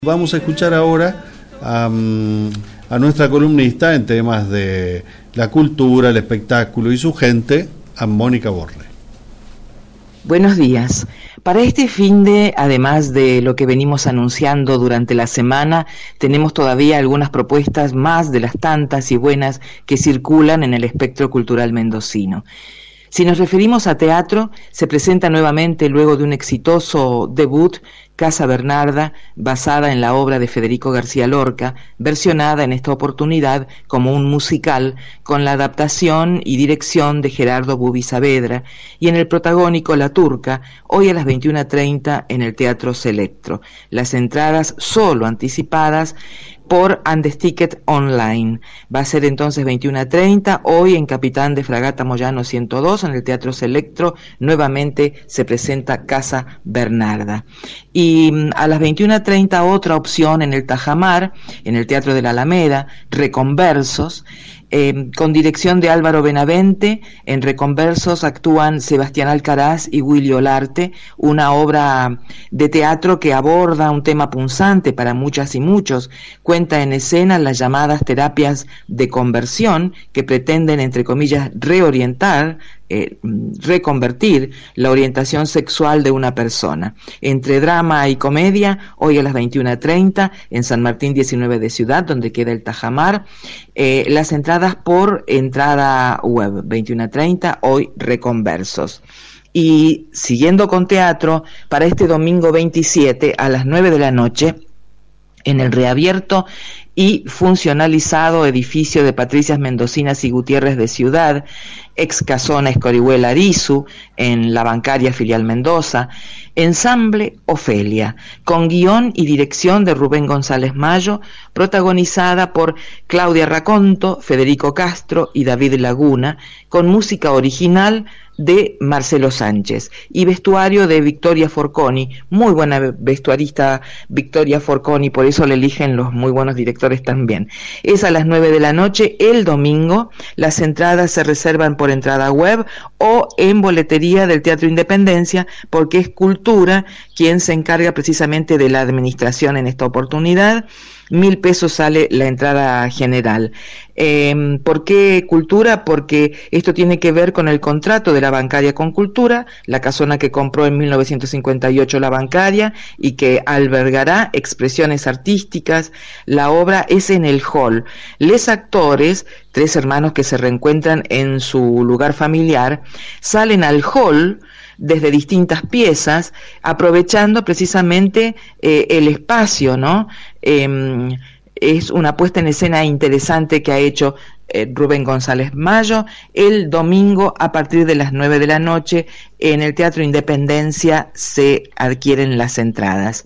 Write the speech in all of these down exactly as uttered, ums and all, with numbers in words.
Vamos a escuchar ahora a, a nuestra columnista en temas de la cultura, el espectáculo y su gente, a Mónica Borle. Buenos días. Para este finde, además de lo que venimos anunciando durante la semana, tenemos todavía algunas propuestas más de las tantas y buenas que circulan en el espectro cultural mendocino. Si nos referimos a teatro, se presenta nuevamente, luego de un exitoso debut, Casa Bernarda, basada en la obra de Federico García Lorca, versionada en esta oportunidad como un musical con la adaptación y dirección de Gerardo Bubi Saavedra, y en el protagónico La Turca, hoy a las veintiuna treinta en el Teatro Selectro. Las entradas solo anticipadas por Andes Ticket Online. Va a ser entonces veintiuna treinta, hoy en Capitán de Fragata Moyano ciento dos, en el Teatro Selectro, nuevamente se presenta Casa Bernarda. Y a las veintiuna treinta otra opción en el Tajamar, en el Teatro de la Alameda, Reconversos, Eh, con dirección de Álvaro Benavente. En Reconversos actúan Sebastián Alcaraz y Willy Olarte, una obra de teatro que aborda un tema punzante para muchas y muchos. Cuenta en escena las llamadas terapias de conversión que pretenden, entre comillas, reorientar, eh, reconvertir la orientación sexual de una persona. Entre drama y comedia, hoy a las veintiuna treinta en San Martín diecinueve de Ciudad, donde queda el Tajamar. Eh, las entradas por entrada web, veintiuna treinta, hoy Reconversos. Y siguiendo con teatro, para este domingo veintisiete a las nueve de la noche, en el reabierto y funcionalizado edificio de Patricias Mendocinas y Gutiérrez de Ciudad, ex Casona Escorihuela Arizu, en la bancaria filial Mendoza, ensamble Ofelia, con guión y dirección de Rubén González Mayo, protagonizada por Claudia Raconto, Federico Castro y David Laguna, con música original de Marcelo Sánchez y vestuario de Victoria Forconi, muy buena vestuarista Victoria Forconi, por eso le eligen los muy buenos directores también. Es a las nueve de la noche el domingo. Las entradas se reservan por entrada web o en boletería del Teatro Independencia, porque es Cultura quien se encarga precisamente de la administración en esta oportunidad. Mil pesos sale la entrada general. Eh, ¿Por qué Cultura? Porque esto tiene que ver con el contrato de la bancaria con Cultura, la casona que compró en mil novecientos cincuenta y ocho la bancaria y que albergará expresiones artísticas. La obra es en el hall. Les actores, tres hermanos que se reencuentran en su lugar familiar, salen al hall desde distintas piezas, aprovechando precisamente eh, el espacio, ¿no? Eh, es una puesta en escena interesante que ha hecho eh, Rubén González Mayo. El domingo, a partir de las nueve de la noche, en el Teatro Independencia se adquieren las entradas.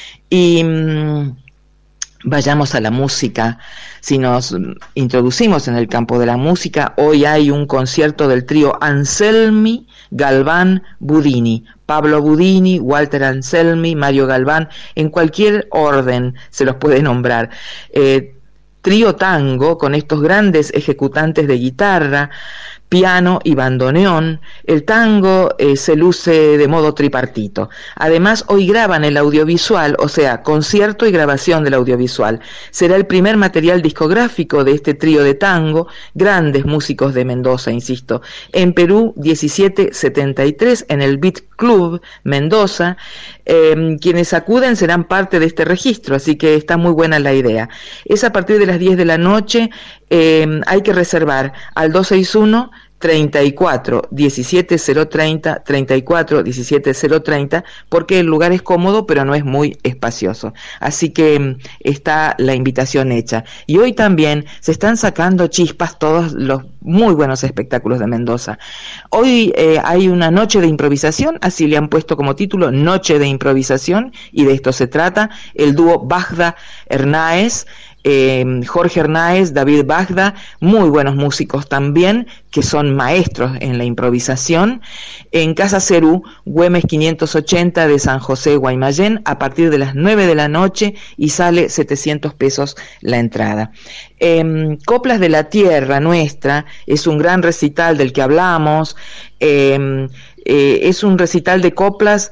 Y mmm, vayamos a la música. Si nos introducimos en el campo de la música, hoy hay un concierto del trío Anselmi, Galván, Budini. Pablo Budini, Walter Anselmi, Mario Galván, en cualquier orden se los puede nombrar. Eh, trío tango con estos grandes ejecutantes de guitarra, piano y bandoneón. El tango eh, se luce de modo tripartito. Además, hoy graban el audiovisual, o sea, concierto y grabación del audiovisual. Será el primer material discográfico de este trío de tango, grandes músicos de Mendoza, insisto. En Perú, diecisiete setenta y tres, en el Beat Club Mendoza. Eh, quienes acuden serán parte de este registro, así que está muy buena la idea. Es a partir de las diez de la noche. Eh, hay que reservar al dos seis uno, treinta y cuatro, diecisiete cero treinta, treinta y cuatro, diecisiete cero treinta, porque el lugar es cómodo pero no es muy espacioso, así que está la invitación hecha. Y hoy también se están sacando chispas todos los muy buenos espectáculos de Mendoza. Hoy eh, hay una noche de improvisación, así le han puesto como título, Noche de Improvisación, y de esto se trata. El dúo Bagda Hernáez, Eh, Jorge Hernáez, David Bagda, muy buenos músicos también, que son maestros en la improvisación, en Casa Cerú, Güemes quinientos ochenta de San José, Guaymallén, a partir de las nueve de la noche, y sale setecientos pesos la entrada. Eh, Coplas de la Tierra Nuestra es un gran recital del que hablamos. eh, eh, es un recital de coplas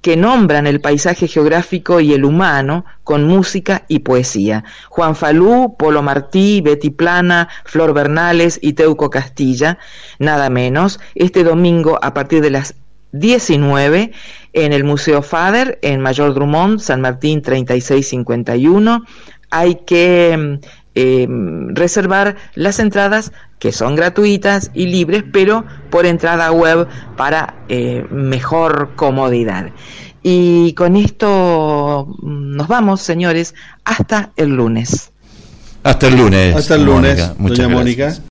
que nombran el paisaje geográfico y el humano con música y poesía. Juan Falú, Polo Martí, Betty Plana, Flor Bernales y Teuco Castilla, nada menos, este domingo a partir de las diecinueve en el Museo Fader, en Mayor Drummond, San Martín treinta y seis cincuenta y uno. Hay que eh, reservar las entradas, que son gratuitas y libres, pero por entrada web para eh, mejor comodidad. Y con esto nos vamos, señores, hasta el lunes. Hasta el lunes. Hasta el lunes, Mónica. Muchas doña gracias. Mónica.